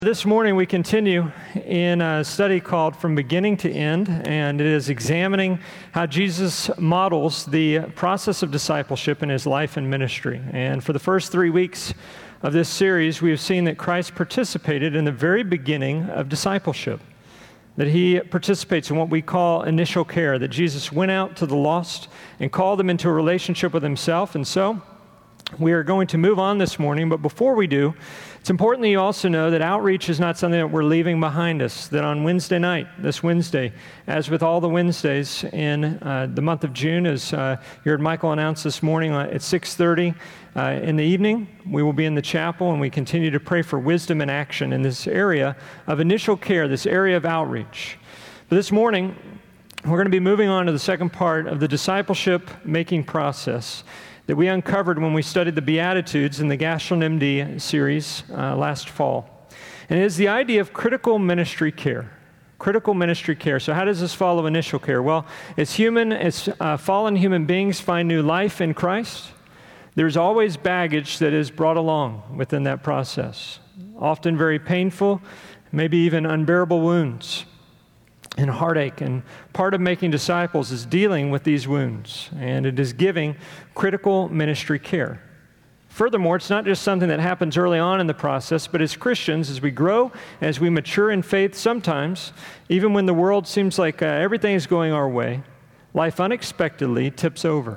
This morning we continue in a study called From Beginning to End, and it is examining how Jesus models the process of discipleship in his life and ministry. And for the first 3 weeks of this series, we have seen that Christ participated in the very beginning of discipleship, that he participates in what we call initial care, that Jesus went out to the lost and called them into a relationship with himself. And so we are going to move on this morning, but before we do, it's important that you also know that outreach is not something that we're leaving behind us, that on Wednesday night, this Wednesday, as with all the Wednesdays in the month of June, as you heard Michael announce this morning at 6:30 in the evening, we will be in the chapel and we continue to pray for wisdom and action in this area of initial care, this area of outreach. But this morning, we're going to be moving on to the second part of the discipleship making process that we uncovered when we studied the Beatitudes in the Gashlin MD series last fall. And it is the idea of critical ministry care. Critical ministry care. So how does this follow initial care? Well, as fallen human beings find new life in Christ, there's always baggage that is brought along within that process. Often very painful, maybe even unbearable wounds and heartache. And part of making disciples is dealing with these wounds, and it is giving critical ministry care. Furthermore, it's not just something that happens early on in the process, but as Christians, as we grow, as we mature in faith, sometimes, even when the world seems like everything is going our way, life unexpectedly tips over.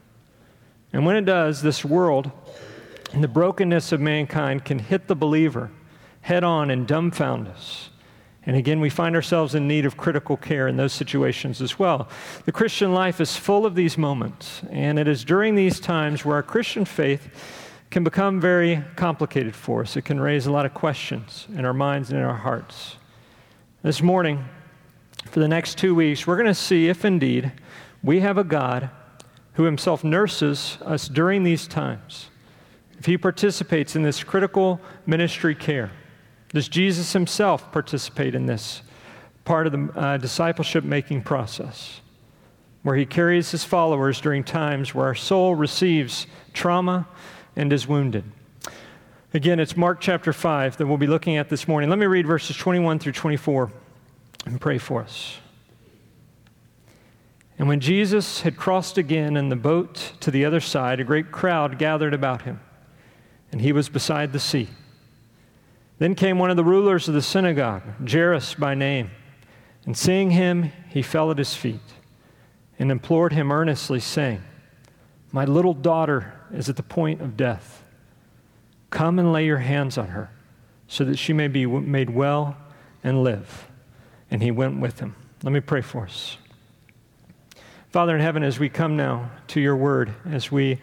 And when it does, this world and the brokenness of mankind can hit the believer head on and dumbfound us. And again, we find ourselves in need of critical care in those situations as well. The Christian life is full of these moments, and it is during these times where our Christian faith can become very complicated for us. It can raise a lot of questions in our minds and in our hearts. This morning, for the next 2 weeks, we're going to see if indeed we have a God who himself nurses us during these times, if he participates in this critical ministry care. Does Jesus himself participate in this part of the discipleship-making process, where he carries his followers during times where our soul receives trauma and is wounded? Again, it's Mark chapter 5 that we'll be looking at this morning. Let me read verses 21 through 24 and pray for us. And when Jesus had crossed again in the boat to the other side, a great crowd gathered about him, and he was beside the sea. Then came one of the rulers of the synagogue, Jairus by name, and seeing him, he fell at his feet and implored him earnestly, saying, "My little daughter is at the point of death. Come and lay your hands on her, so that she may be made well and live." And he went with him. Let me pray for us. Father in heaven, as we come now to your word, as we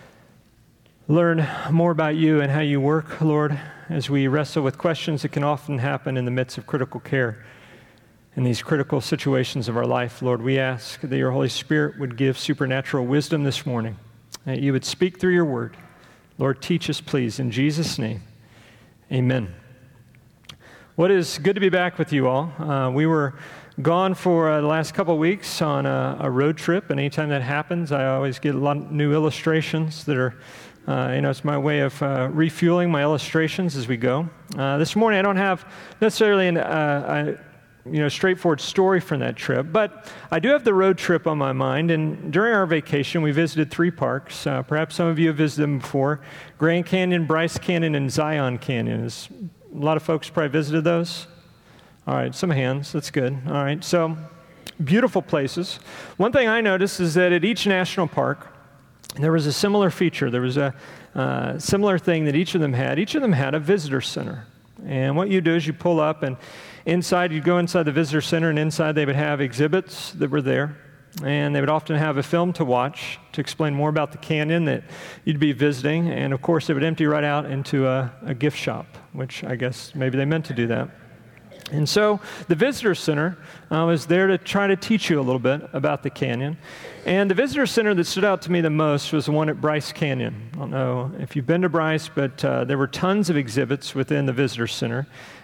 learn more about you and how you work, Lord, as we wrestle with questions that can often happen in the midst of critical care in these critical situations of our life, Lord, we ask that your Holy Spirit would give supernatural wisdom this morning, that you would speak through your word. Lord, teach us, please, in Jesus' name. Amen. Well, it is good to be back with you all. We were gone for the last couple of weeks on a road trip, and anytime that happens, I always get a lot of new illustrations that are it's my way of refueling my illustrations as we go. This morning, I don't have necessarily a straightforward story from that trip, but I do have the road trip on my mind. And during our vacation, we visited 3 parks. Perhaps some of you have visited them before: Grand Canyon, Bryce Canyon, and Zion Canyon. A lot of folks probably visited those. All right, some hands. That's good. All right, so beautiful places. One thing I noticed is that at each national park, there was a similar feature. There was a similar thing that each of them had. Each of them had a visitor center. And what you do is you pull up, and you'd go inside the visitor center, and inside they would have exhibits that were there. And they would often have a film to watch to explain more about the canyon that you'd be visiting. And of course, they would empty right out into a gift shop, which I guess maybe they meant to do that. And so the visitor center was there to try to teach you a little bit about the canyon. And the visitor center that stood out to me the most was the one at Bryce Canyon. I don't know if you've been to Bryce, but there were tons of exhibits within the visitor center.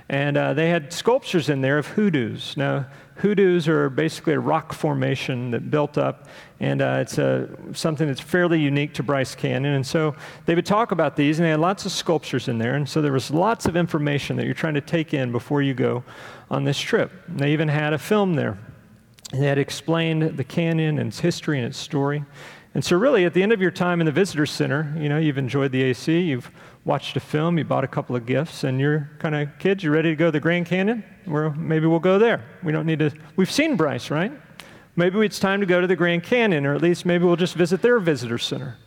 And they had sculptures in there of hoodoos. Now, hoodoos are basically a rock formation that built up, and it's something that's fairly unique to Bryce Canyon. And so they would talk about these, and they had lots of sculptures in there. And so there was lots of information that you're trying to take in before you go on this trip. And they even had a film there. They had explained the canyon and its history and its story. And so really, at the end of your time in the visitor center, you've enjoyed the AC, you've watched a film, you bought a couple of gifts, and you're kind of, kids, you ready to go to the Grand Canyon? Maybe we'll go there. We don't need to, we've seen Bryce, right? Maybe it's time to go to the Grand Canyon, or at least maybe we'll just visit their visitor center.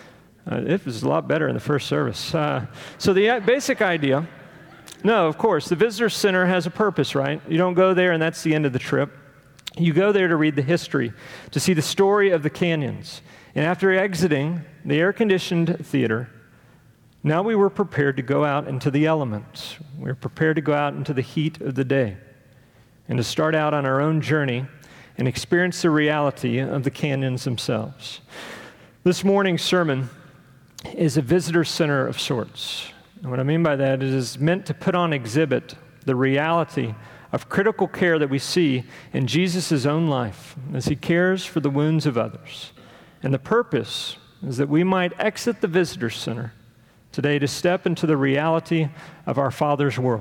It was a lot better in the first service. So the basic idea, no, of course, the visitor center has a purpose, right? You don't go there and that's the end of the trip. You go there to read the history, to see the story of the canyons. And after exiting the air-conditioned theater, now we were prepared to go out into the elements. We were prepared to go out into the heat of the day and to start out on our own journey and experience the reality of the canyons themselves. This morning's sermon is a visitor center of sorts. And what I mean by that is it's meant to put on exhibit the reality of critical care that we see in Jesus' own life as he cares for the wounds of others. And the purpose is that we might exit the visitor center today to step into the reality of our Father's world.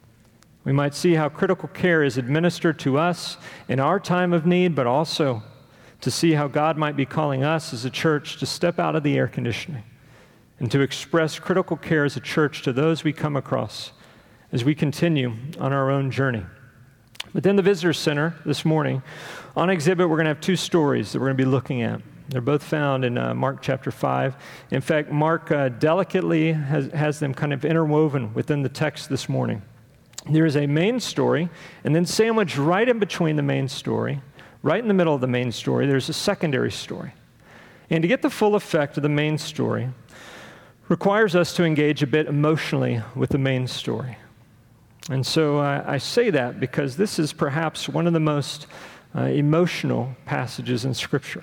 We might see how critical care is administered to us in our time of need, but also to see how God might be calling us as a church to step out of the air conditioning and to express critical care as a church to those we come across as we continue on our own journey. Within the visitor center this morning, on exhibit, we're going to have two stories that we're going to be looking at. They're both found in Mark chapter 5. In fact, Mark delicately has them kind of interwoven within the text this morning. There is a main story, and then sandwiched right in between the main story, right in the middle of the main story, there's a secondary story. And to get the full effect of the main story requires us to engage a bit emotionally with the main story. And so I say that because this is perhaps one of the most emotional passages in Scripture.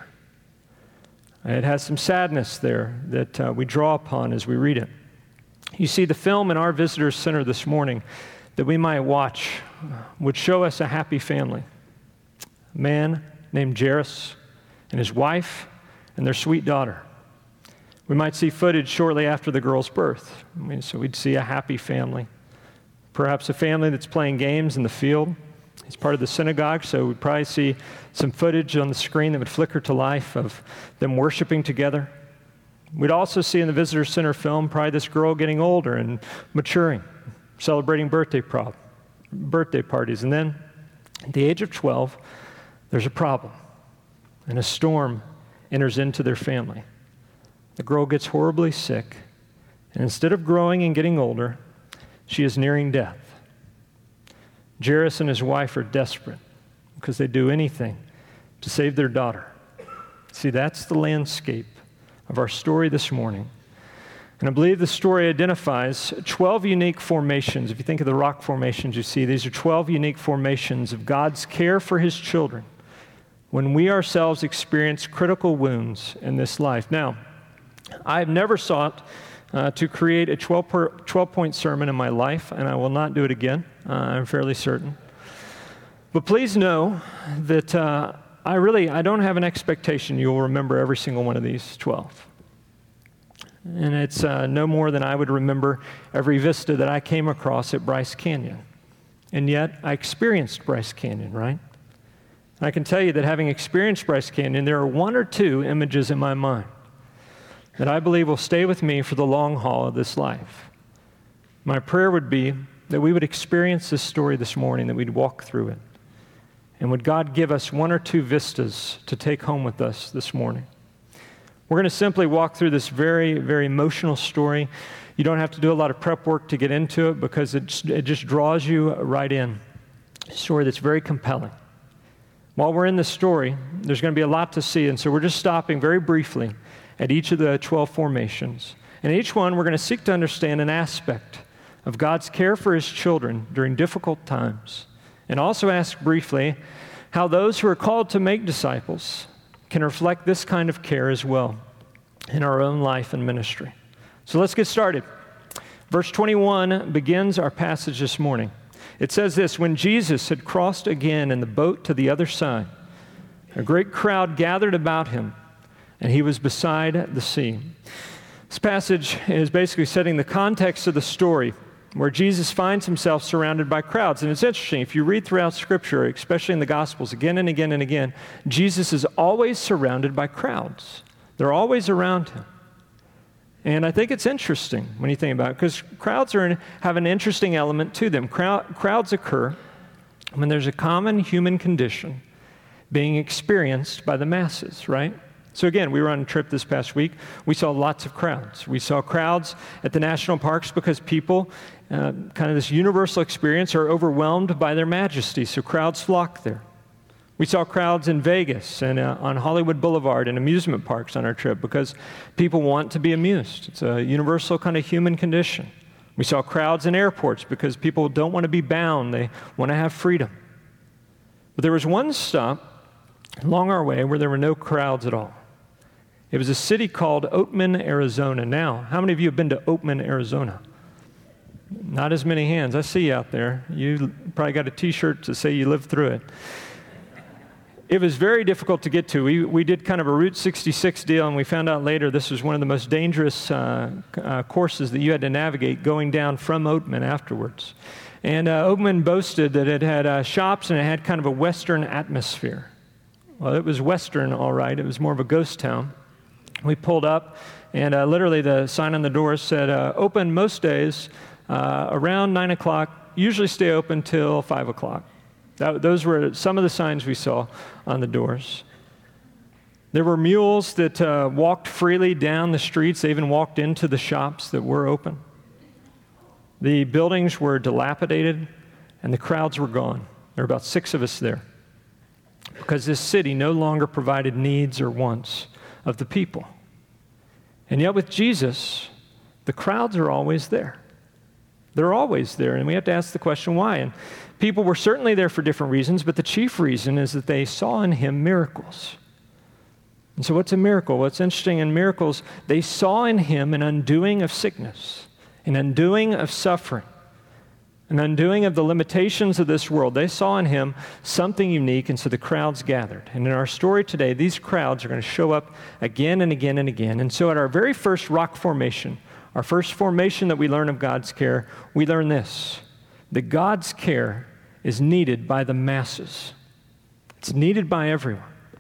It has some sadness there that we draw upon as we read it. You see, the film in our visitor center this morning that we might watch would show us a happy family. A man named Jairus and his wife and their sweet daughter. We might see footage shortly after the girl's birth. So we'd see a happy family. Perhaps a family that's playing games in the field. He's part of the synagogue, so we'd probably see some footage on the screen that would flicker to life of them worshiping together. We'd also see in the visitor center film probably this girl getting older and maturing, celebrating birthday parties. And then at the age of 12, there's a problem, and a storm enters into their family. The girl gets horribly sick, and instead of growing and getting older, she is nearing death. Jairus and his wife are desperate because they do anything to save their daughter. See, that's the landscape of our story this morning. And I believe the story identifies 12 unique formations. If you think of the rock formations you see, these are 12 unique formations of God's care for his children when we ourselves experience critical wounds in this life. Now, I've never sought to create a 12-point sermon in my life, and I will not do it again, I'm fairly certain. But please know that I don't have an expectation you will remember every single one of these 12. And it's no more than I would remember every vista that I came across at Bryce Canyon. And yet, I experienced Bryce Canyon, right? And I can tell you that having experienced Bryce Canyon, there are one or two images in my mind that I believe will stay with me for the long haul of this life. My prayer would be that we would experience this story this morning, that we'd walk through it. And would God give us one or two vistas to take home with us this morning? We're going to simply walk through this very, very emotional story. You don't have to do a lot of prep work to get into it because it just draws you right in. A story that's very compelling. While we're in this story, there's going to be a lot to see, and so we're just stopping very briefly at each of the 12 formations. And each one, we're going to seek to understand an aspect of God's care for his children during difficult times, and also ask briefly how those who are called to make disciples can reflect this kind of care as well in our own life and ministry. So let's get started. Verse 21 begins our passage this morning. It says this: when Jesus had crossed again in the boat to the other side, a great crowd gathered about him, and he was beside the sea. This passage is basically setting the context of the story where Jesus finds himself surrounded by crowds. And it's interesting, if you read throughout Scripture, especially in the Gospels, again and again and again, Jesus is always surrounded by crowds. They're always around him. And I think it's interesting when you think about it, because crowds have an interesting element to them. Crowds occur when there's a common human condition being experienced by the masses, right? So again, we were on a trip this past week. We saw lots of crowds. We saw crowds at the national parks because people, kind of this universal experience, are overwhelmed by their majesty, so crowds flock there. We saw crowds in Vegas and on Hollywood Boulevard and amusement parks on our trip because people want to be amused. It's a universal kind of human condition. We saw crowds in airports because people don't want to be bound. They want to have freedom. But there was one stop along our way where there were no crowds at all. It was a city called Oatman, Arizona. Now, how many of you have been to Oatman, Arizona? Not as many hands. I see you out there. You probably got a T-shirt to say you lived through it. It was very difficult to get to. We did kind of a Route 66 deal, and we found out later this was one of the most dangerous courses that you had to navigate going down from Oatman afterwards. And Oatman boasted that it had shops and it had kind of a Western atmosphere. Well, it was Western, all right. It was more of a ghost town. We pulled up, and literally the sign on the door said, open most days around 9 o'clock, usually stay open till 5 o'clock. Those were some of the signs we saw on the doors. There were mules that walked freely down the streets. They even walked into the shops that were open. The buildings were dilapidated, and the crowds were gone. There were about 6 of us there because this city no longer provided needs or wants of the people. And yet with Jesus, the crowds are always there. They're always there, and we have to ask the question why. And people were certainly there for different reasons, but the chief reason is that they saw in him miracles. And so what's a miracle? What's interesting in miracles, they saw in him an undoing of sickness, an undoing of suffering, an undoing of the limitations of this world. They saw in him something unique, and so the crowds gathered. And in our story today, these crowds are going to show up again and again and again. And so at our very first rock formation, our first formation that we learn of God's care, we learn this: that God's care is needed by the masses. It's needed by everyone.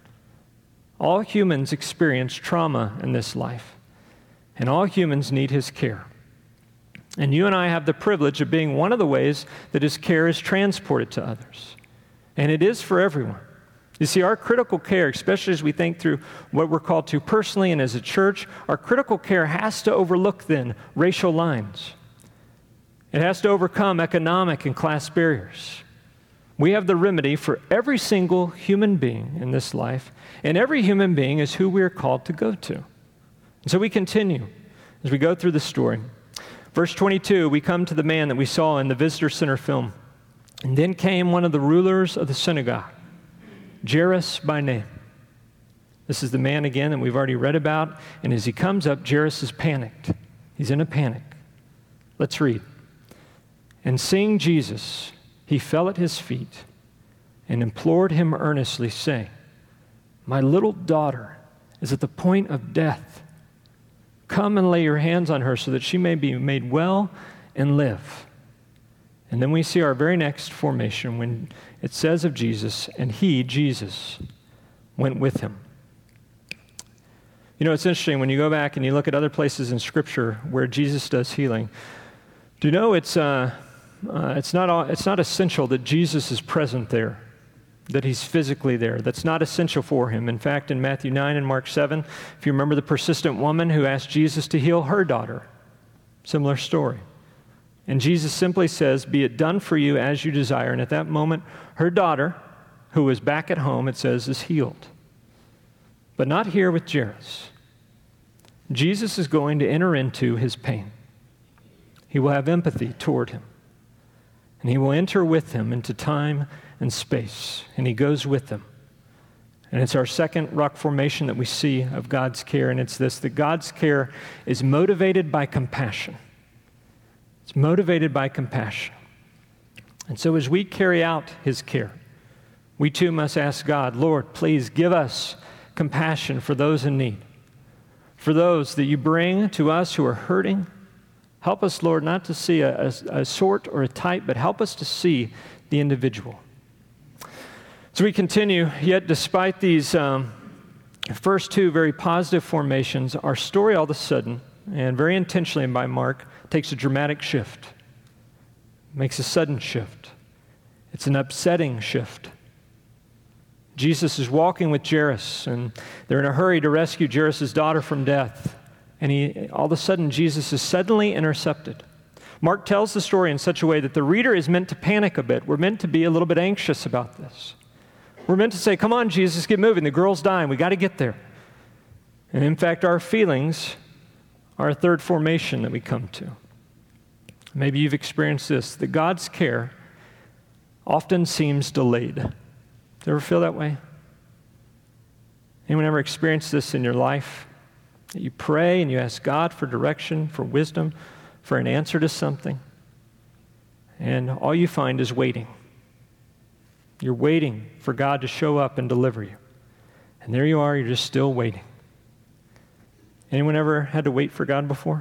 All humans experience trauma in this life, and all humans need his care. And you and I have the privilege of being one of the ways that his care is transported to others. And it is for everyone. You see, our critical care, especially as we think through what we're called to personally and as a church, our critical care has to overlook then racial lines. It has to overcome economic and class barriers. We have the remedy for every single human being in this life, and every human being is who we are called to go to. And so we continue as we go through the story. Verse 22, we come to the man that we saw in the visitor center film. And then came one of the rulers of the synagogue, Jairus by name. This is the man again that we've already read about. And as he comes up, Jairus is panicked. He's in a panic. Let's read. And seeing Jesus, he fell at his feet and implored him earnestly, saying, "My little daughter is at the point of death. Come and lay your hands on her so that she may be made well and live." And then we see our very next formation when it says of Jesus, and he, Jesus, went with him. You know, it's interesting when you go back and you look at other places in Scripture where Jesus does healing. Do you know it's not essential that Jesus is present there, that he's physically there. That's not essential for him. In fact, in Matthew 9 and Mark 7, if you remember the persistent woman who asked Jesus to heal her daughter, similar story. And Jesus simply says, "Be it done for you as you desire." And at that moment, her daughter, who was back at home, it says, is healed. But not here with Jairus. Jesus is going to enter into his pain. He will have empathy toward him. And he will enter with him into time and space. And he goes with them. And it's our second rock formation that we see of God's care. And it's this, that God's care is motivated by compassion. It's motivated by compassion. And so as we carry out his care, we too must ask God, Lord, please give us compassion for those in need, for those that you bring to us who are hurting. Help us, Lord, not to see a sort or a type, but help us to see the individual. So we continue, yet despite these first two very positive formations, our story all of a sudden, and very intentionally by Mark, takes a dramatic shift, makes a sudden shift. It's an upsetting shift. Jesus is walking with Jairus, and they're in a hurry to rescue Jairus' daughter from death. And all of a sudden, Jesus is suddenly intercepted. Mark tells the story in such a way that the reader is meant to panic a bit. We're meant to be a little bit anxious about this. We're meant to say, come on, Jesus, get moving. The girl's dying. We got to get there. And in fact, our feelings are a third formation that we come to. Maybe you've experienced this, that God's care often seems delayed. Do you ever feel that way? Anyone ever experienced this in your life? That you pray and you ask God for direction, for wisdom, for an answer to something, and all you find is waiting. You're waiting for God to show up and deliver you. And there you are, you're just still waiting. Anyone ever had to wait for God before?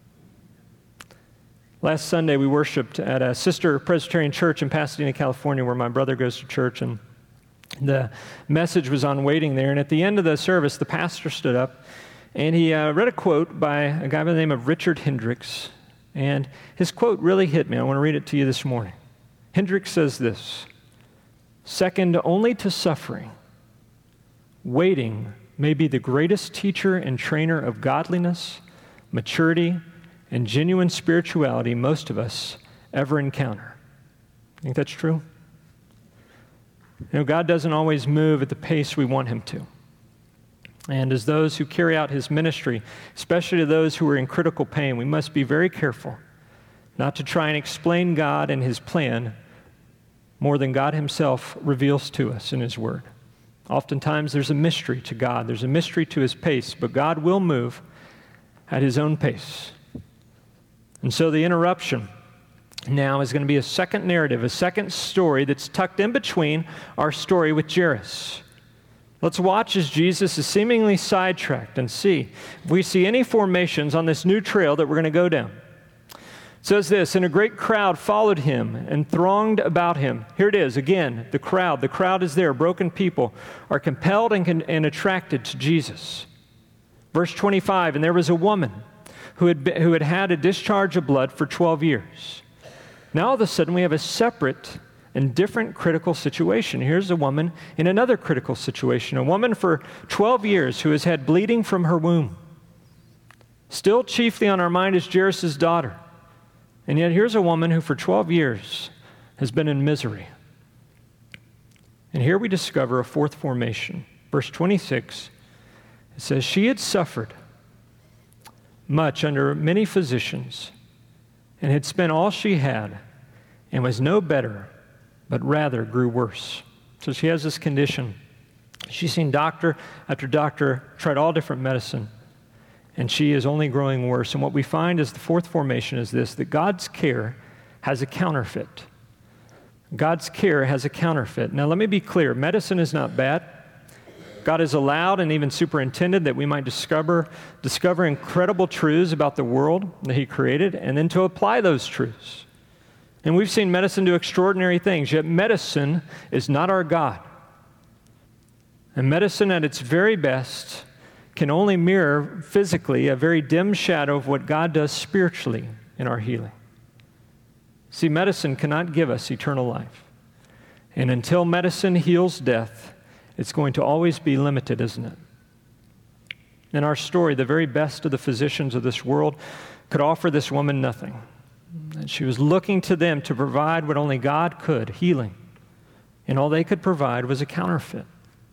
Last Sunday, we worshiped at a sister Presbyterian church in Pasadena, California, where my brother goes to church, and the message was on waiting there. And at the end of the service, the pastor stood up, and he read a quote by a guy by the name of Richard Hendricks. And his quote really hit me. I want to read it to you this morning. Hendricks says this: "Second only to suffering, waiting may be the greatest teacher and trainer of godliness, maturity, and genuine spirituality most of us ever encounter." Think that's true? You know, God doesn't always move at the pace we want him to. And as those who carry out his ministry, especially to those who are in critical pain, we must be very careful not to try and explain God and his plan more than God himself reveals to us in his word. Oftentimes there's a mystery to God. There's a mystery to his pace, but God will move at his own pace. And so the interruption now is going to be a second narrative, a second story that's tucked in between our story with Jairus. Let's watch as Jesus is seemingly sidetracked and see if we see any formations on this new trail that we're going to go down. It says this: "And a great crowd followed him and thronged about him." Here it is again, the crowd. The crowd is there. Broken people are compelled and attracted to Jesus. Verse 25, "And there was a woman who had had a discharge of blood for 12 years. Now all of a sudden we have a separate and different critical situation. Here's a woman in another critical situation. A woman for 12 years who has had bleeding from her womb. Still chiefly on our mind is Jairus' daughter. And yet here's a woman who for 12 years has been in misery. And here we discover a fourth formation. Verse 26, it says, "She had suffered much under many physicians, and had spent all she had, and was no better, but rather grew worse." So she has this condition. She's seen doctor after doctor, tried all different medicine, and she is only growing worse. And what we find is the fourth formation is this: that God's care has a counterfeit. God's care has a counterfeit. Now let me be clear, medicine is not bad. God has allowed and even superintended that we might discover incredible truths about the world that he created, and then to apply those truths. And we've seen medicine do extraordinary things, yet medicine is not our God. And medicine at its very best can only mirror physically a very dim shadow of what God does spiritually in our healing. See, medicine cannot give us eternal life. And until medicine heals death, it's going to always be limited, isn't it? In our story, the very best of the physicians of this world could offer this woman nothing. And she was looking to them to provide what only God could, healing. And all they could provide was a counterfeit.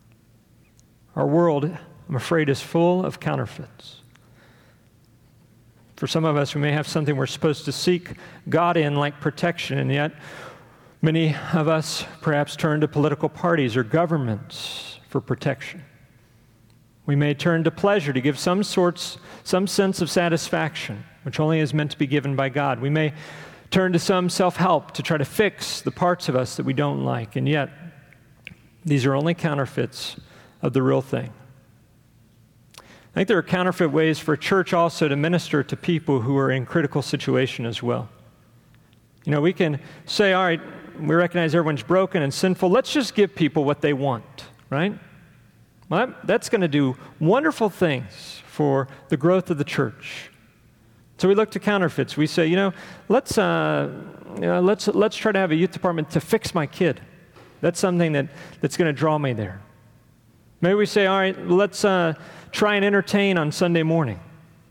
Our world, I'm afraid, is full of counterfeits. For some of us, we may have something we're supposed to seek God in, like protection, and yet many of us perhaps turn to political parties or governments for protection. We may turn to pleasure to give some sense of satisfaction. which only is meant to be given by God. We may turn to some self-help to try to fix the parts of us that we don't like, and yet these are only counterfeits of the real thing. I think there are counterfeit ways for a church also to minister to people who are in critical situation as well. You know, we can say, all right, we recognize everyone's broken and sinful. Let's just give people what they want, right? Well, that's going to do wonderful things for the growth of the church. So we look to counterfeits. We say, let's try to have a youth department to fix my kid. That's something that's going to draw me there. Maybe we say, all right, let's try and entertain on Sunday morning.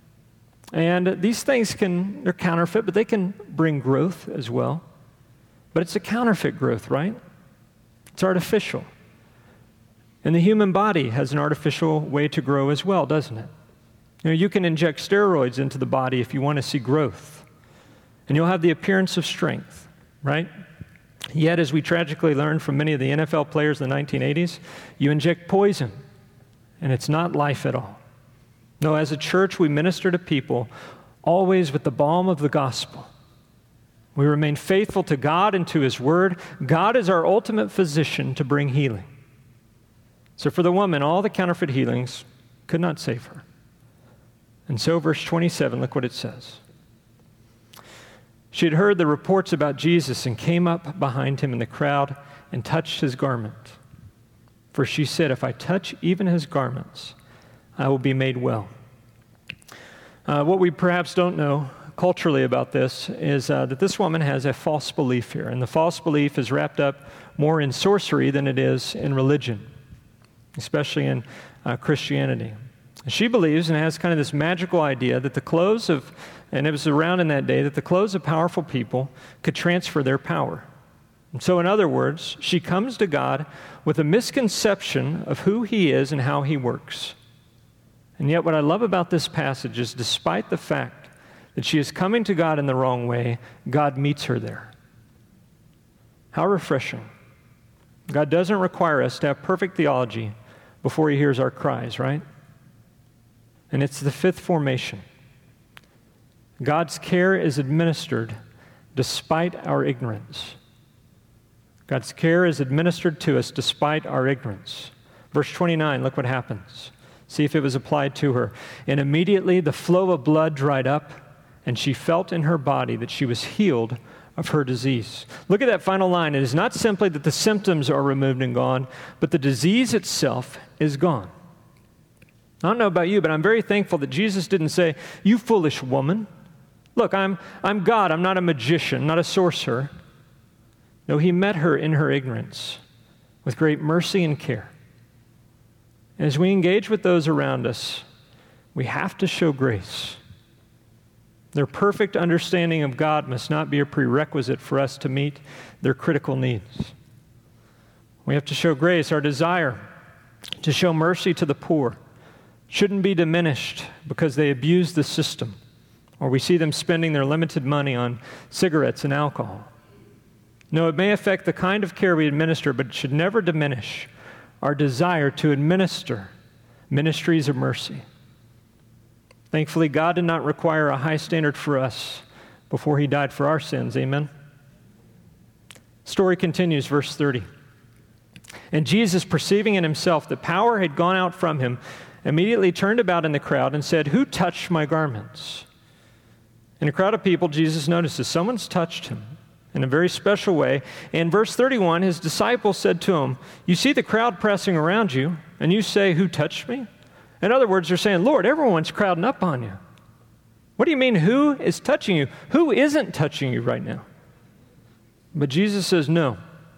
And these things they're counterfeit, but they can bring growth as well. But it's a counterfeit growth, right? It's artificial. And the human body has an artificial way to grow as well, doesn't it? You can inject steroids into the body if you want to see growth. And you'll have the appearance of strength, right? Yet, as we tragically learned from many of the NFL players in the 1980s, you inject poison, and it's not life at all. No, as a church, we minister to people always with the balm of the gospel. We remain faithful to God and to His Word. God is our ultimate physician to bring healing. So for the woman, all the counterfeit healings could not save her. And so verse 27, look what it says. She had heard the reports about Jesus and came up behind him in the crowd and touched his garment. For she said, if I touch even his garments, I will be made well. What we perhaps don't know culturally about this is that this woman has a false belief here. And the false belief is wrapped up more in sorcery than it is in religion, especially in Christianity. She believes and has kind of this magical idea that and it was around in that day, that the clothes of powerful people could transfer their power. And so in other words, she comes to God with a misconception of who He is and how He works. And yet what I love about this passage is despite the fact that she is coming to God in the wrong way, God meets her there. How refreshing. God doesn't require us to have perfect theology before He hears our cries, right? And it's the fifth formation. God's care is administered despite our ignorance. God's care is administered to us despite our ignorance. Verse 29, look what happens. See if it was applied to her. And immediately the flow of blood dried up, and she felt in her body that she was healed of her disease. Look at that final line. It is not simply that the symptoms are removed and gone, but the disease itself is gone. I don't know about you, but I'm very thankful that Jesus didn't say, you foolish woman. Look, I'm God. I'm not a magician, not a sorcerer. No, He met her in her ignorance with great mercy and care. And as we engage with those around us, we have to show grace. Their perfect understanding of God must not be a prerequisite for us to meet their critical needs. We have to show grace. Our desire to show mercy to the poor shouldn't be diminished because they abuse the system or we see them spending their limited money on cigarettes and alcohol. No, it may affect the kind of care we administer, but it should never diminish our desire to administer ministries of mercy. Thankfully, God did not require a high standard for us before He died for our sins. Amen? Story continues, verse 30. And Jesus, perceiving in Himself that power had gone out from Him, immediately turned about in the crowd and said, who touched my garments? In a crowd of people, Jesus notices someone's touched Him in a very special way. In verse 31, His disciples said to Him, you see the crowd pressing around you, and you say, who touched me? In other words, they're saying, Lord, everyone's crowding up on you. What do you mean, who is touching you? Who isn't touching you right now? But Jesus says, no.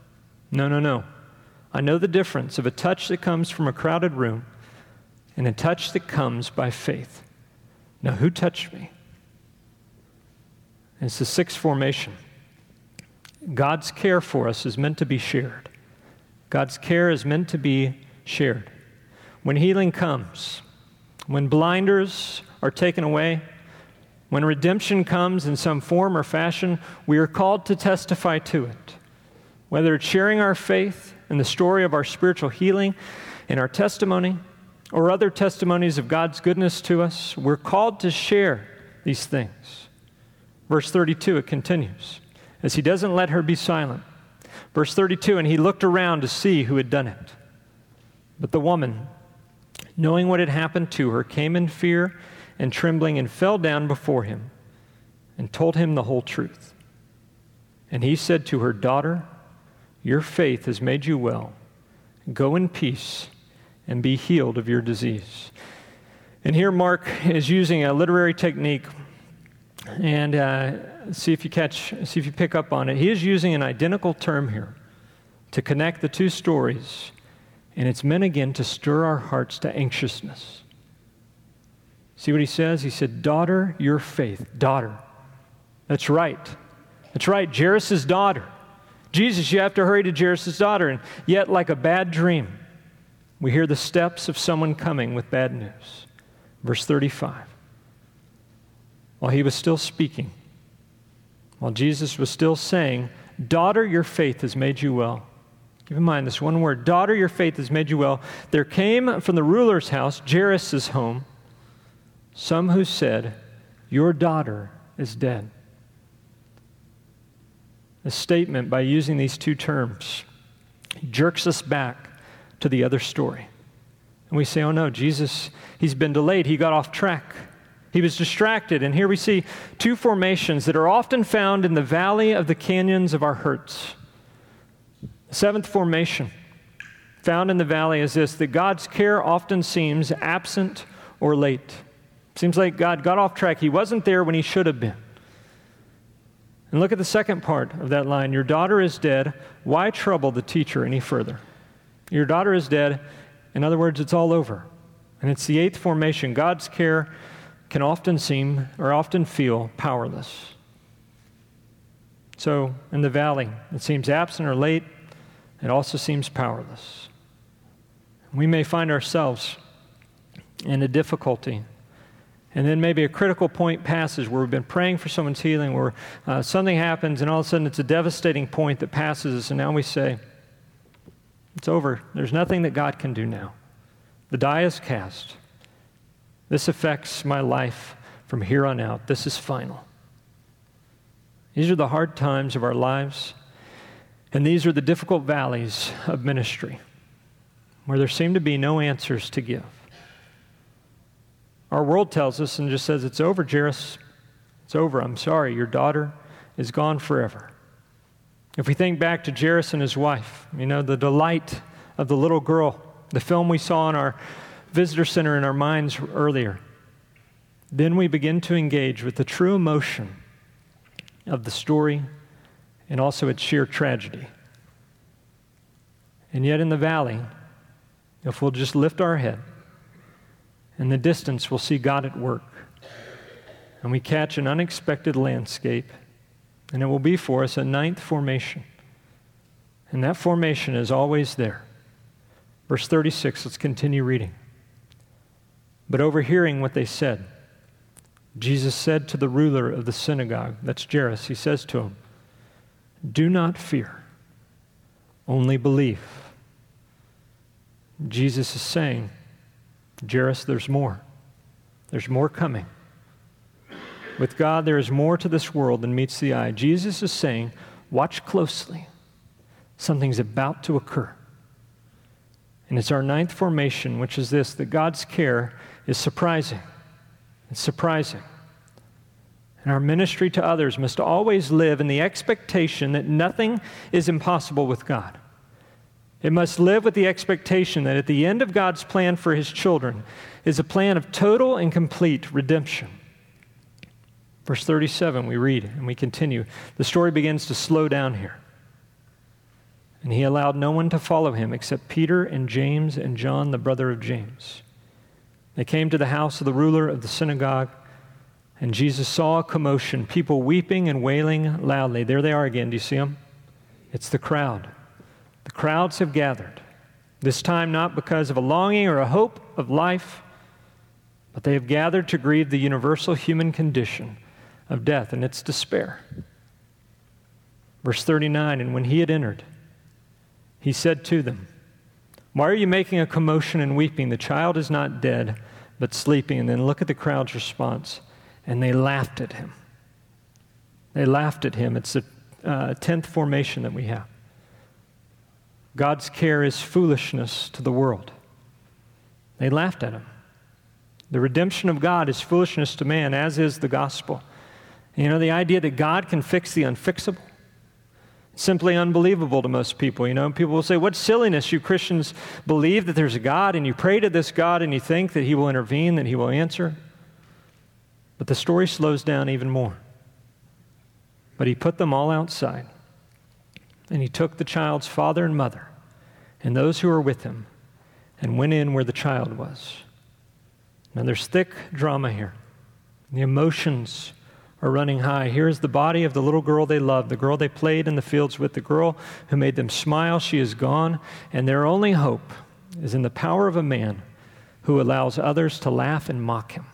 I know the difference of a touch that comes from a crowded room and a touch that comes by faith. Now, who touched me? And it's the sixth formation. God's care for us is meant to be shared. God's care is meant to be shared. When healing comes, when blinders are taken away, when redemption comes in some form or fashion, we are called to testify to it. Whether it's sharing our faith and the story of our spiritual healing in our testimony, or other testimonies of God's goodness to us, we're called to share these things. Verse 32, it continues, as he doesn't let her be silent. Verse 32, and he looked around to see who had done it. But the woman, knowing what had happened to her, came in fear and trembling and fell down before him and told him the whole truth. And he said to her, "Daughter, your faith has made you well. Go in peace and be healed of your disease." And here Mark is using a literary technique, and see if you pick up on it. He is using an identical term here to connect the two stories, and it's meant again to stir our hearts to anxiousness. See what he says? He said, "Daughter, your faith." Daughter. That's right. That's right, Jairus' daughter. Jesus, you have to hurry to Jairus' daughter. And yet, like a bad dream, we hear the steps of someone coming with bad news. Verse 35. While he was still speaking, while Jesus was still saying, "Daughter, your faith has made you well." Keep in mind this one word, "Daughter, your faith has made you well." There came from the ruler's house, Jairus' home, some who said, "Your daughter is dead." A statement, by using these two terms, jerks us back to the other story. And we say, "Oh no, Jesus, he's been delayed. He got off track. He was distracted." And here we see two formations that are often found in the valley of the canyons of our hurts. The seventh formation found in the valley is this, that God's care often seems absent or late. Seems like God got off track. He wasn't there when he should have been. And look at the second part of that line. "Your daughter is dead. Why trouble the teacher any further?" Your daughter is dead. In other words, it's all over. And it's the eighth formation. God's care can often seem or often feel powerless. So in the valley, it seems absent or late. It also seems powerless. We may find ourselves in a difficulty, and then maybe a critical point passes where we've been praying for someone's healing, where something happens, and all of a sudden it's a devastating point that passes us, and now we say, "It's over. There's nothing that God can do now. The die is cast. This affects my life from here on out. This is final." These are the hard times of our lives, and these are the difficult valleys of ministry, where there seem to be no answers to give. Our world tells us and just says, "It's over, Jairus. It's over. I'm sorry. Your daughter is gone forever." If we think back to Jairus and his wife, the delight of the little girl, the film we saw in our visitor center in our minds earlier, then we begin to engage with the true emotion of the story and also its sheer tragedy. And yet in the valley, if we'll just lift our head, in the distance we'll see God at work. And we catch an unexpected landscape, and it will be for us a ninth formation. And that formation is always there. Verse 36, let's continue reading. "But overhearing what they said, Jesus said to the ruler of the synagogue," that's Jairus, he says to him, "Do not fear, only believe." Jesus is saying, "Jairus, there's more. There's more coming. With God, there is more to this world than meets the eye." Jesus is saying, watch closely. Something's about to occur. And it's our ninth formation, which is this, that God's care is surprising. It's surprising. And our ministry to others must always live in the expectation that nothing is impossible with God. It must live with the expectation that at the end of God's plan for his children is a plan of total and complete redemption. Verse 37, we read and we continue. The story begins to slow down here. "And he allowed no one to follow him except Peter and James and John, the brother of James. They came to the house of the ruler of the synagogue, and Jesus saw a commotion, people weeping and wailing loudly." There they are again. Do you see them? It's the crowd. The crowds have gathered, this time not because of a longing or a hope of life, but they have gathered to grieve the universal human condition of death and its despair. Verse 39, "And when he had entered, he said to them, 'Why are you making a commotion and weeping? The child is not dead, but sleeping.'" And then look at the crowd's response. and they laughed at him. They laughed at him. It's the 10th formation that we have. God's care is foolishness to the world. They laughed at him. The redemption of God is foolishness to man, as is the gospel. You know, the idea that God can fix the unfixable, simply unbelievable to most people. You know, people will say, what silliness, you Christians believe that there's a God and you pray to this God and you think that he will intervene, that he will answer. But the story slows down even more. But he put them all outside, and he took the child's father and mother and those who were with him and went in where the child was. Now there's thick drama here. The emotions are running high. Here's the body of the little girl they loved, the girl they played in the fields with, the girl who made them smile. She is gone, and their only hope is in the power of a man who allows others to laugh and mock him.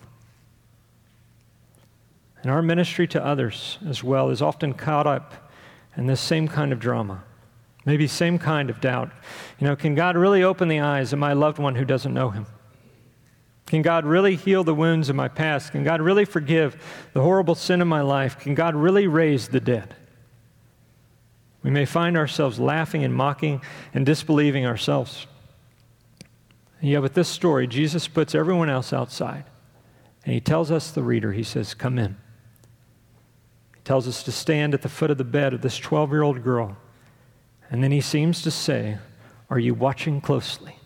And our ministry to others as well is often caught up in this same kind of drama, maybe same kind of doubt. You know, can God really open the eyes of my loved one who doesn't know him? Can God really heal the wounds of my past? Can God really forgive the horrible sin in my life? Can God really raise the dead? We may find ourselves laughing and mocking and disbelieving ourselves. And yet with this story, Jesus puts everyone else outside. And he tells us, the reader, he says, come in. He tells us to stand at the foot of the bed of this 12-year-old girl. And then he seems to say, are you watching closely?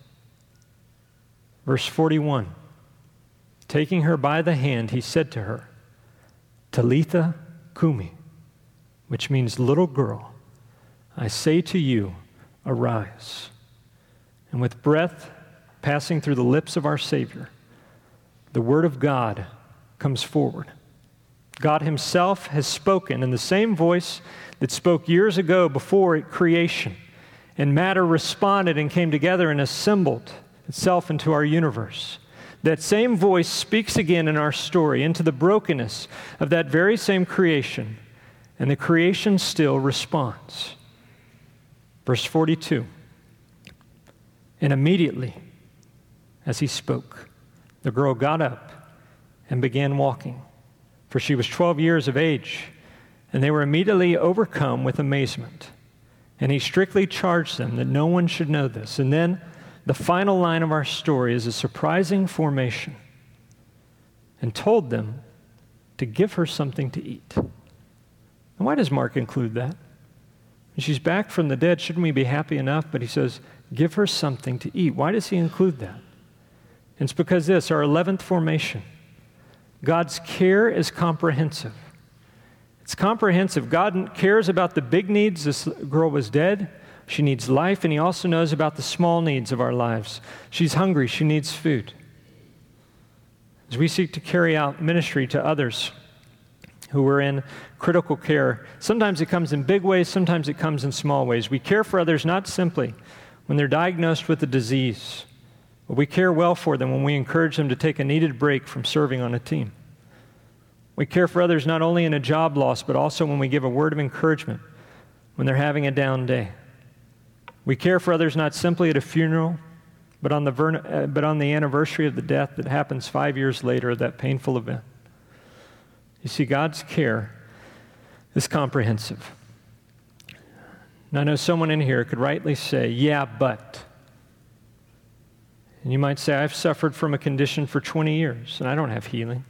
Verse 41. Taking her by the hand, he said to her, Talitha Kumi, which means little girl, I say to you, arise. And with breath passing through the lips of our Savior, the word of God comes forward. God himself has spoken in the same voice that spoke years ago before creation, and matter responded and came together and assembled itself into our universe. That same voice speaks again in our story into the brokenness of that very same creation, and the creation still responds. Verse 42, and immediately as he spoke, the girl got up and began walking, for she was 12 years of age, and they were immediately overcome with amazement. And he strictly charged them that no one should know this. And then the final line of our story is a surprising formation, and told them to give her something to eat. And why does Mark include that? When she's back from the dead, shouldn't we be happy enough? But he says, give her something to eat. Why does he include that? And it's because this, our 11th formation, God's care is comprehensive. It's comprehensive. God cares about the big needs. This girl was dead. She needs life, and he also knows about the small needs of our lives. She's hungry. She needs food. As we seek to carry out ministry to others who are in critical care, sometimes it comes in big ways, sometimes it comes in small ways. We care for others not simply when they're diagnosed with a disease, but we care well for them when we encourage them to take a needed break from serving on a team. We care for others not only in a job loss, but also when we give a word of encouragement when they're having a down day. We care for others not simply at a funeral, but on the anniversary of the death that happens 5 years later of that painful event. You see, God's care is comprehensive. Now, I know someone in here could rightly say, yeah, but. And you might say, I've suffered from a condition for 20 years, and I don't have healing.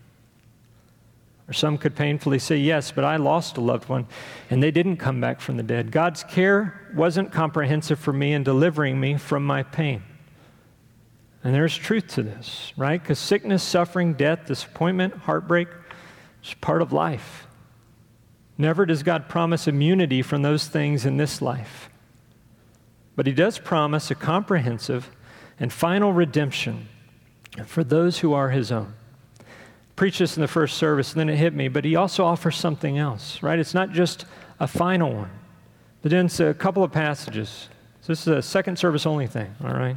Or some could painfully say, yes, but I lost a loved one, and they didn't come back from the dead. God's care wasn't comprehensive for me in delivering me from my pain. And there's truth to this, right? Because sickness, suffering, death, disappointment, heartbreak is part of life. Never does God promise immunity from those things in this life. But he does promise a comprehensive and final redemption for those who are his own. Preached this in the first service, and then it hit me, but he also offers something else, right? It's not just a final one, but then it's a couple of passages. So this is a second service only thing, all right?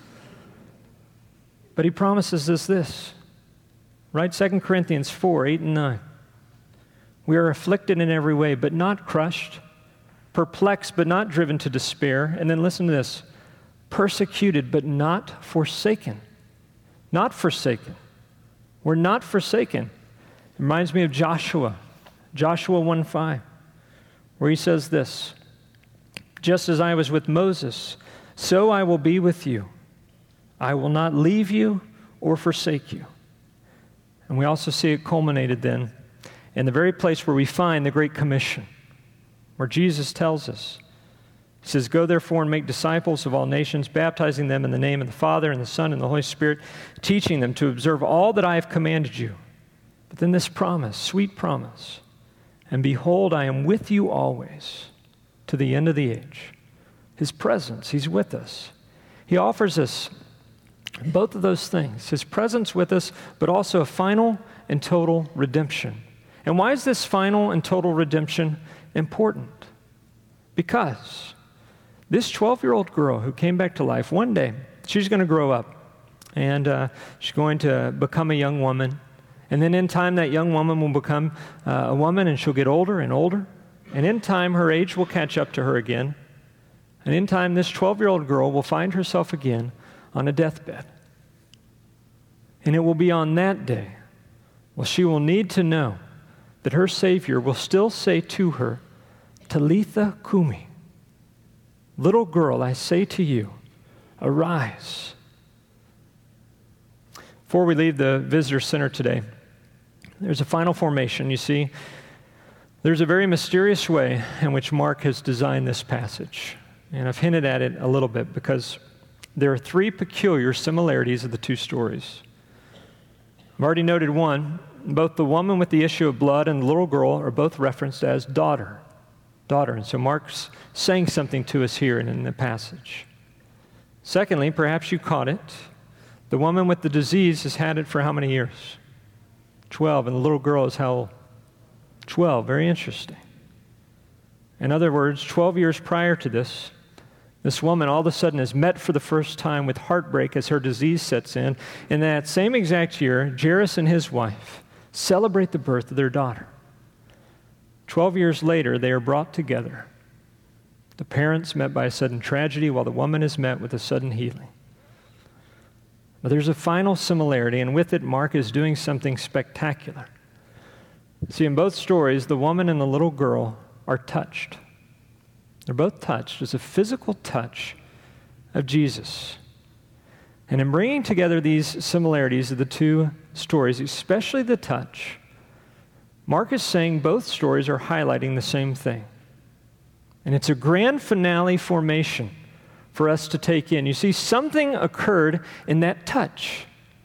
But he promises us this, right? 2 Corinthians 4, 8 and 9. We are afflicted in every way, but not crushed, perplexed, but not driven to despair. And then listen to this, persecuted, but not forsaken. Not forsaken. We're not forsaken. reminds me of Joshua 1:5, where he says this, "Just as I was with Moses, so I will be with you. I will not leave you or forsake you." And we also see it culminated then in the very place where we find the Great Commission, where Jesus tells us, he says, "Go therefore and make disciples of all nations, baptizing them in the name of the Father and the Son and the Holy Spirit, teaching them to observe all that I have commanded you." But then this promise, sweet promise, "And behold, I am with you always to the end of the age." His presence, he's with us. He offers us both of those things, his presence with us, but also a final and total redemption. And why is this final and total redemption important? Because this 12-year-old girl who came back to life, one day, she's going to grow up, and she's going to become a young woman. And then in time, that young woman will become a woman, and she'll get older and older. And in time, her age will catch up to her again. And in time, this 12-year-old girl will find herself again on a deathbed. And it will be on that day, well, she will need to know that her Savior will still say to her, "Talitha Kumi," "Little girl, I say to you, arise." Before we leave the visitor center today, there's a final formation. You see, there's a very mysterious way in which Mark has designed this passage. And I've hinted at it a little bit because there are three peculiar similarities of the two stories. I've already noted one. Both the woman with the issue of blood and the little girl are both referenced as daughter. And so Mark's saying something to us here in the passage. Secondly, perhaps you caught it. The woman with the disease has had it for how many years? 12. And the little girl is how old? 12. Very interesting. In other words, 12 years prior to this woman all of a sudden is met for the first time with heartbreak as her disease sets in. In that same exact year, Jairus and his wife celebrate the birth of their daughter. 12 years later, they are brought together. The parents met by a sudden tragedy, while the woman is met with a sudden healing. But there's a final similarity, and with it, Mark is doing something spectacular. See, in both stories, the woman and the little girl are touched. They're both touched. It's a physical touch of Jesus. And in bringing together these similarities of the two stories, especially the touch, Mark is saying both stories are highlighting the same thing. And it's a grand finale formation for us to take in. You see, something occurred in that touch.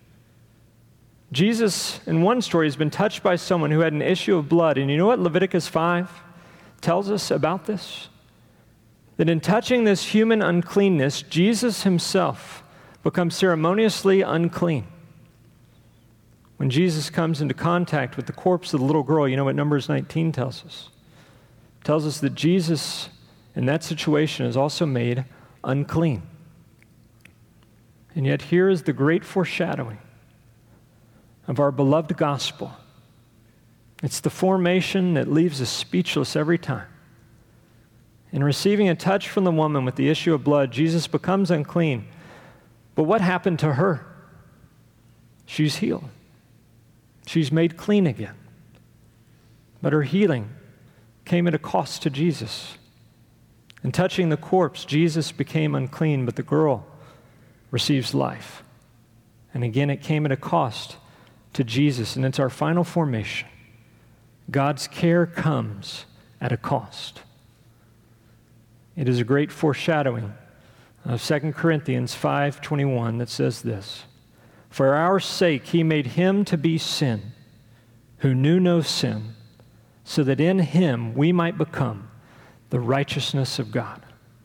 Jesus, in one story, has been touched by someone who had an issue of blood. And you know what Leviticus 5 tells us about this? That in touching this human uncleanness, Jesus himself becomes ceremoniously unclean. When Jesus comes into contact with the corpse of the little girl, you know what Numbers 19 tells us? It tells us that Jesus, in that situation, is also made unclean. And yet here is the great foreshadowing of our beloved gospel. It's the formation that leaves us speechless every time. In receiving a touch from the woman with the issue of blood, Jesus becomes unclean. But what happened to her? She's healed. She's made clean again. But her healing came at a cost to Jesus. In touching the corpse, Jesus became unclean, but the girl receives life. And again, it came at a cost to Jesus, and it's our final formation. God's care comes at a cost. It is a great foreshadowing of 2 Corinthians 5:21 that says this, "For our sake he made him to be sin, who knew no sin, so that in him we might become the righteousness of God."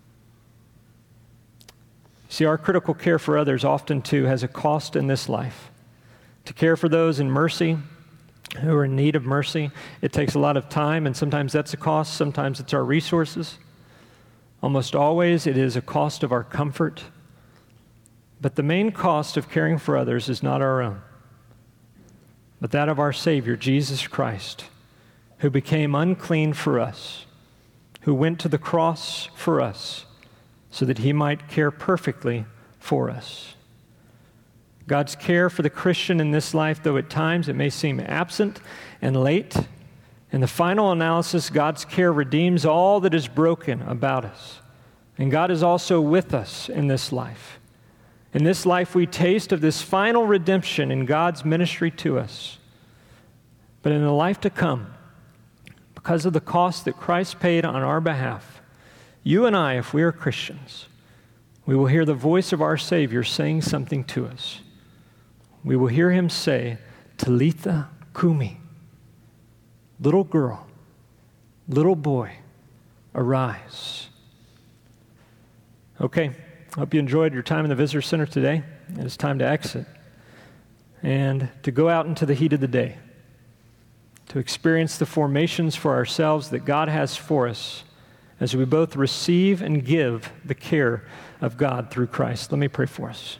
See, our critical care for others often, too, has a cost in this life. To care for those in mercy, who are in need of mercy, it takes a lot of time, and sometimes that's a cost. Sometimes it's our resources. Almost always, it is a cost of our comfort. But the main cost of caring for others is not our own, but that of our Savior, Jesus Christ, who became unclean for us, who went to the cross for us, so that he might care perfectly for us. God's care for the Christian in this life, though at times it may seem absent and late, in the final analysis, God's care redeems all that is broken about us. And God is also with us in this life. In this life, we taste of this final redemption in God's ministry to us. But in the life to come, because of the cost that Christ paid on our behalf, you and I, if we are Christians, we will hear the voice of our Savior saying something to us. We will hear him say, Talitha Kumi, little girl, little boy, arise. Okay, hope you enjoyed your time in the Visitor Center today. It's time to exit and to go out into the heat of the day, to experience the formations for ourselves that God has for us as we both receive and give the care of God through Christ. Let me pray for us.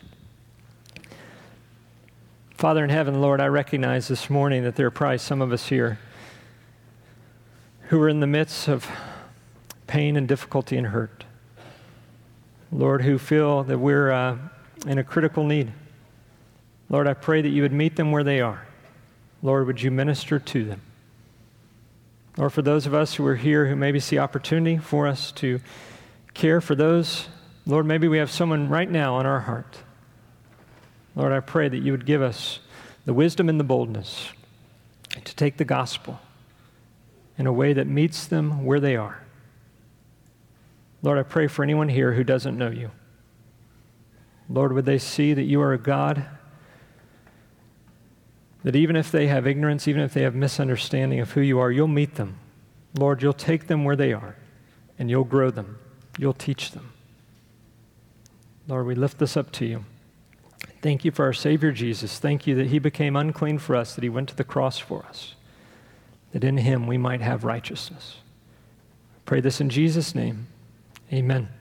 Father in heaven, Lord, I recognize this morning that there are probably some of us here who are in the midst of pain and difficulty and hurt. Lord, who feel that we're in a critical need. Lord, I pray that you would meet them where they are. Lord, would you minister to them? Lord, for those of us who are here who maybe see opportunity for us to care for those, Lord, maybe we have someone right now on our heart. Lord, I pray that you would give us the wisdom and the boldness to take the gospel in a way that meets them where they are. Lord, I pray for anyone here who doesn't know you. Lord, would they see that you are a God that even if they have ignorance, even if they have misunderstanding of who you are, you'll meet them. Lord, you'll take them where they are, and you'll grow them. You'll teach them. Lord, we lift this up to you. Thank you for our Savior Jesus. Thank you that he became unclean for us, that he went to the cross for us, that in him we might have righteousness. I pray this in Jesus' name. Amen.